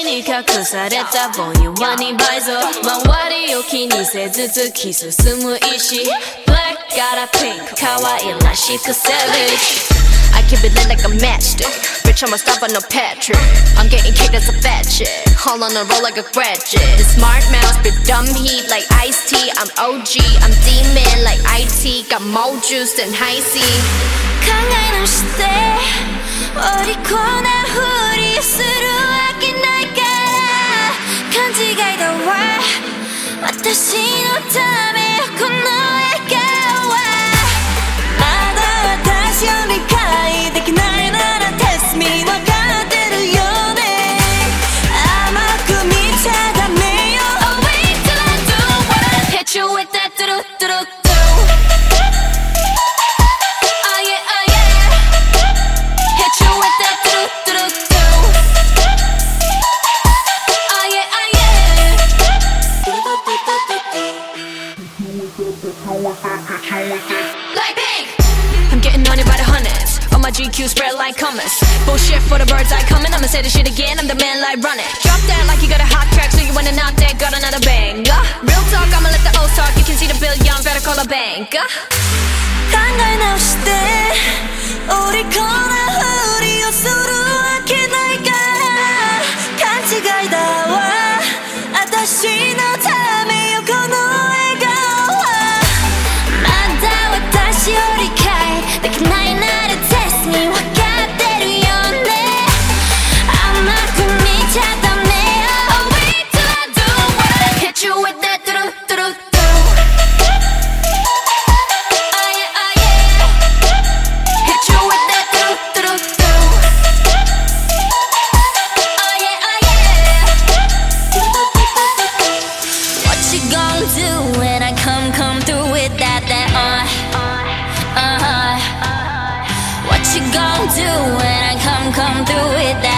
に隠されたぼん弱に倍増周りを気にせず突き進む意志 Black got a pink 可愛らしく savage I keep it lit like a matchstick Bitch I'ma stop on no Patrick I'm getting kicked as a fat chick All on a roll like a graduate Smart mouse spit dumb heat like iced tea I'm OG I'm demon like IT Got more juice than high C 考え直してお利口なふりするわけないから勘違いだわ私のためよこの笑顔はまだ私を理解できないなら Test me 分かってるよね甘く見ちゃダメよ Oh wait till I do what I hit you with that do do do do Oh yeah oh yeah Hit you with that do do do do Oh yeah oh yeah Like pink I'm getting on it by the hundreds All my GQ spread like hummus Bullshit for the birds I coming I'ma say this shit again I'm the man like run it Drop that like you got a hot track So you wanna knock that got another bang Real talk I'ma let the O's talk You can see the bill young better call a bank考え直してお利口なふりをするわけないから勘違いだわ私のためよこの笑顔はまだ私を理解できないなら Test me 分かってるよね甘く見ちゃダメよ Oh wait till I do what I hit you with that do do do do Oh yeah oh yeah Hit you with that do do do do Oh yeah oh yeah What you gon' do when I come through with that What you gon' do when I come through with that